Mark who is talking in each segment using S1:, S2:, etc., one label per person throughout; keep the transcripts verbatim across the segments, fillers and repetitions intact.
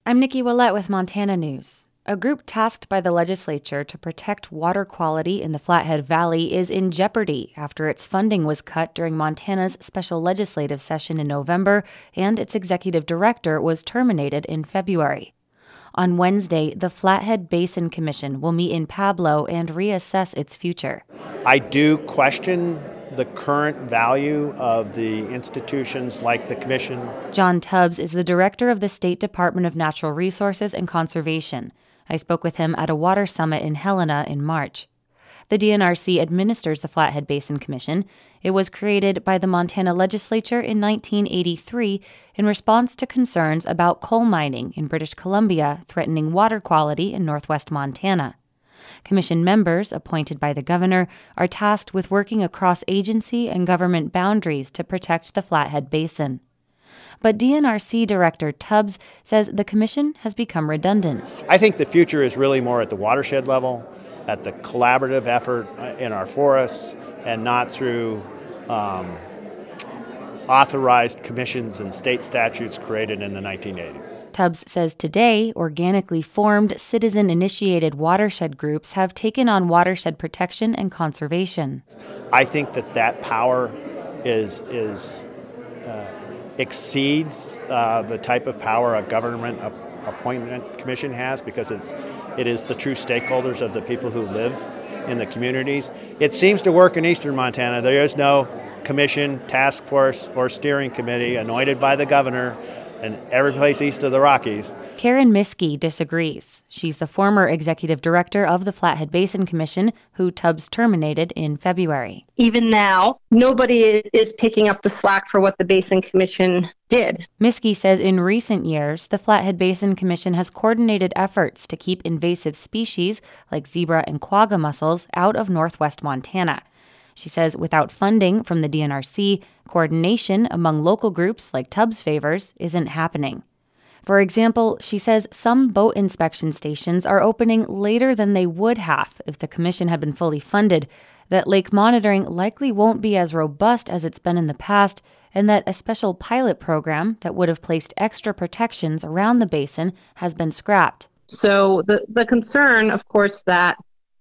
S1: I'm Nikki Willett with Montana News. A group tasked by the legislature to protect water quality in the Flathead Valley is in jeopardy after its funding was cut during Montana's special legislative session in November and its executive director was terminated in February. On Wednesday, the Flathead Basin Commission will meet in Pablo and reassess its future.
S2: I do question the current value of the institutions like the Commission.
S1: John Tubbs is the director of the State Department of Natural Resources and Conservation. I spoke with him at a water summit in Helena in March. The D N R C administers the Flathead Basin Commission. It was created by the Montana legislature in nineteen eighty-three in response to concerns about coal mining in British Columbia threatening water quality in northwest Montana. Commission members, appointed by the governor, are tasked with working across agency and government boundaries to protect the Flathead Basin. But D N R C Director Tubbs says the commission has become redundant.
S2: I think the future is really more at the watershed level, at the collaborative effort in our forests, and not through um, authorized commissions and state statutes created in the nineteen eighties.
S1: Tubbs says today, organically formed, citizen-initiated watershed groups have taken on watershed protection and conservation.
S2: I think that that power is is uh, exceeds uh, the type of power a government appointment commission has, because it's it is the true stakeholders of the people who live in the communities. It seems to work in eastern Montana. There is no commission, task force, or steering committee anointed by the governor in every place east of the Rockies.
S1: Karen Miskey disagrees. She's the former executive director of the Flathead Basin Commission, who Tubbs terminated in February.
S3: Even now, nobody is picking up the slack for what the Basin Commission did.
S1: Miskey says in recent years, the Flathead Basin Commission has coordinated efforts to keep invasive species like zebra and quagga mussels out of northwest Montana. She says without funding from the D N R C, coordination among local groups like Tubbs favors isn't happening. For example, she says some boat inspection stations are opening later than they would have if the commission had been fully funded, that lake monitoring likely won't be as robust as it's been in the past, and that a special pilot program that would have placed extra protections around the basin has been scrapped.
S3: So the, the concern, of course, that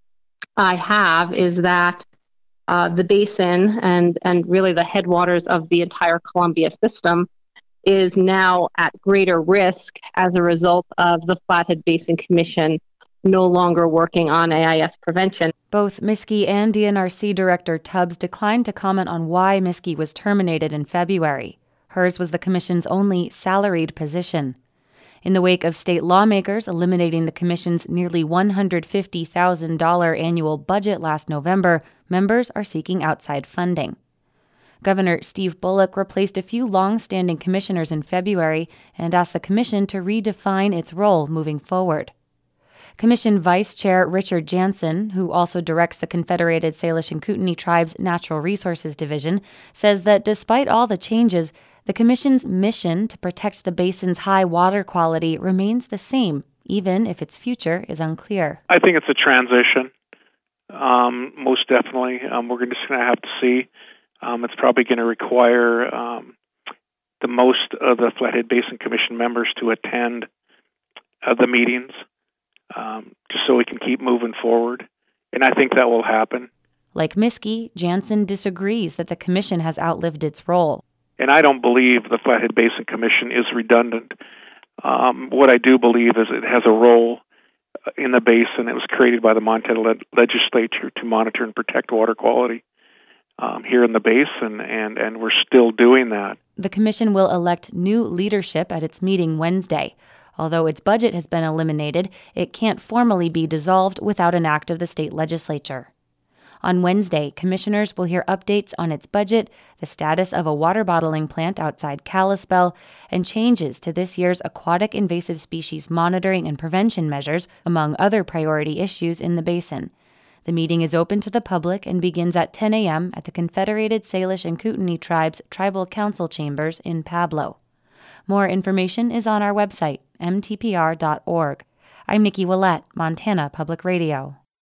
S3: I have is that Uh, the basin and, and really the headwaters of the entire Columbia system is now at greater risk as a result of the Flathead Basin Commission no longer working on A I S prevention.
S1: Both Miskey and D N R C Director Tubbs declined to comment on why Miskey was terminated in February. Hers was the commission's only salaried position. In the wake of state lawmakers eliminating the commission's nearly one hundred fifty thousand dollars annual budget last November, members are seeking outside funding. Governor Steve Bullock replaced a few long-standing commissioners in February and asked the commission to redefine its role moving forward. Commission Vice Chair Richard Jansen, who also directs the Confederated Salish and Kootenai Tribes Natural Resources Division, says that despite all the changes, the Commission's mission to protect the basin's high water quality remains the same, even if its future is unclear.
S4: I think it's a transition, um, most definitely. Um, we're just going to have to see. Um, it's probably going to require um, the most of the Flathead Basin Commission members to attend uh, the meetings, um, just so we can keep moving forward. And I think that will happen.
S1: Like Miskey, Jansen disagrees that the Commission has outlived its role.
S4: And I don't believe the Flathead Basin Commission is redundant. Um, what I do believe is it has a role in the basin. It was created by the Montana le- legislature to monitor and protect water quality um, here in the basin, and, and we're still doing that.
S1: The commission will elect new leadership at its meeting Wednesday. Although its budget has been eliminated, it can't formally be dissolved without an act of the state legislature. On Wednesday, commissioners will hear updates on its budget, the status of a water bottling plant outside Kalispell, and changes to this year's aquatic invasive species monitoring and prevention measures, among other priority issues in the basin. The meeting is open to the public and begins at ten a.m. at the Confederated Salish and Kootenai Tribes Tribal Council Chambers in Pablo. More information is on our website, m t p r dot org. I'm Nikki Willett, Montana Public Radio.